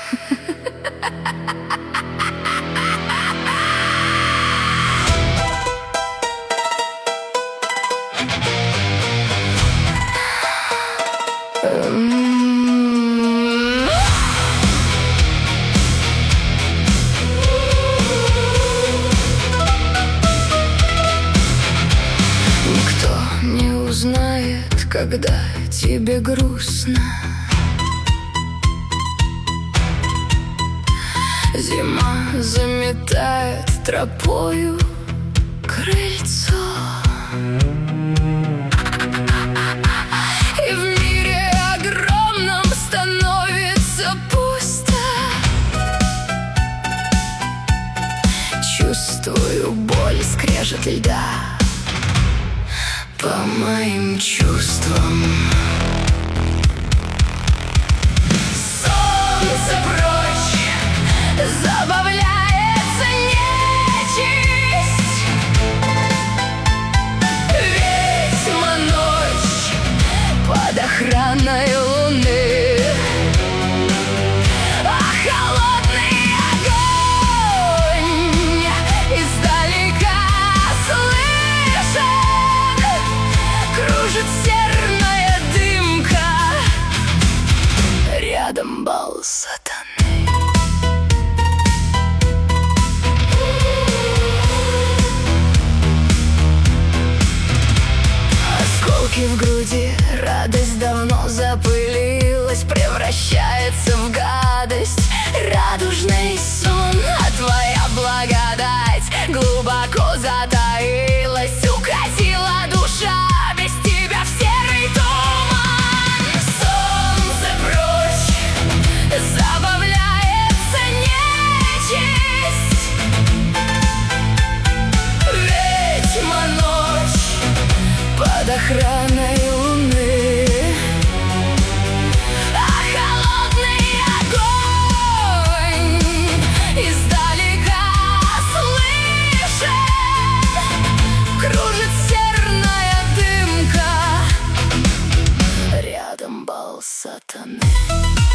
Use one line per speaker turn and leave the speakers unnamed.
Никто не узнает, когда тебе грустно. Зима заметает тропою крыльцо, и в мире огромном становится пусто. Чувствую боль, скрежет льда по моим чувствам. Солнце прочь, забавляется нечисть. Ведьма ночь под охраной луны, а холодный огонь издалека слышен. Кружит серная дымка, рядом бал сатаны. Осколки в груди, радость давно запылилась, превращается в гадость, радужный сон. А твоя благодать глубоко затаилась, укатила душа без тебя в серый туман. Солнце прочь, забавляется нечисть. Ведьма ночь под охраной луны, а холодный огонь издалека слышен. Кружит серная дымка, рядом бал сатаны.